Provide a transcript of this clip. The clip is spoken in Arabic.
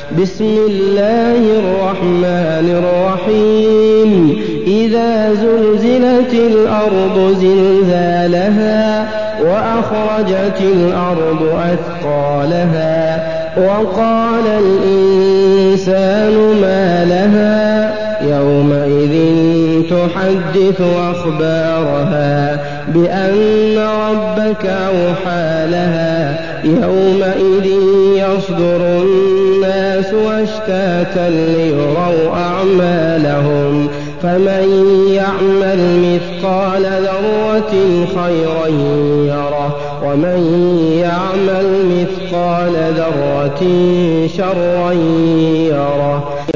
بسم الله الرحمن الرحيم إذا زلزلت الأرض زلزالها وأخرجت الأرض أثقالها وقال الإنسان ما لها يومئذ تحدث أخبارها بأن ربك أوحى لها يومئذ يصدر الناس أشتاتا ليروا أعمالهم فمن يعمل مثقال ذرة خيرا يره ومن يعمل مثقال ذرة شرا يره.